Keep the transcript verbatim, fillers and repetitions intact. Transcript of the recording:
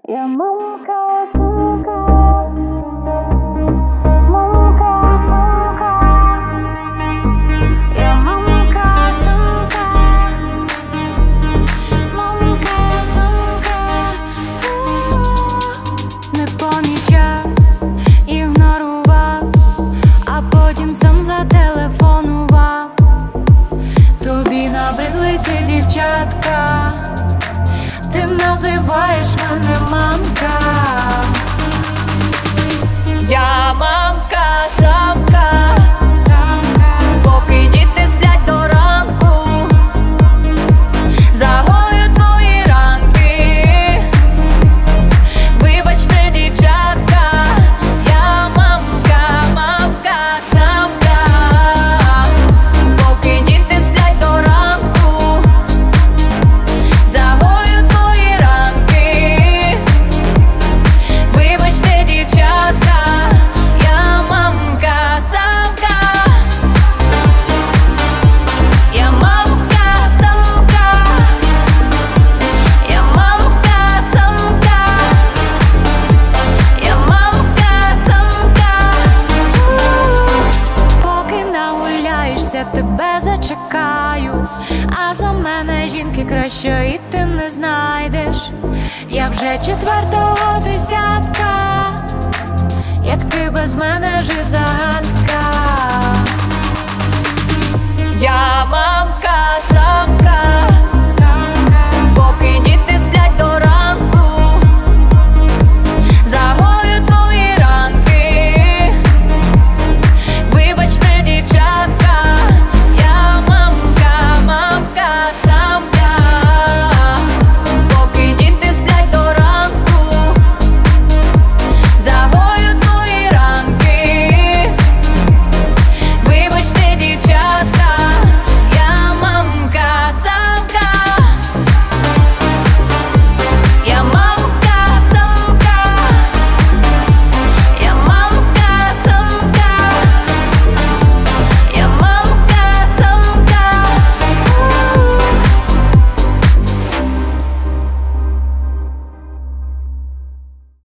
Я мамка, сумка, мамка, сумка, я мамка, сумка, мамка, сумка. Не помічав, ігнорував, а потім сам зателефонував. Тобі набридли ці дівчатка, ти називаєш мене мамка. Я мамка, самка, самка, поки діти сплять до ранку, загою твої ранки. Вибачте, дівчатка, я мамка, мамка, самка, поки діти сплять до ранку, загою твої ранки. Вибачте, дівчатка, я мамка, самка, я мамка, самка, я мамка, самка, я мамка, самка. Поки нагуляєшся, тебе зачекаю, а за мене жінки кращої ти не знайдеш. Я вже четвертого десятка, як ти без мене жив, загадка. Я мамка.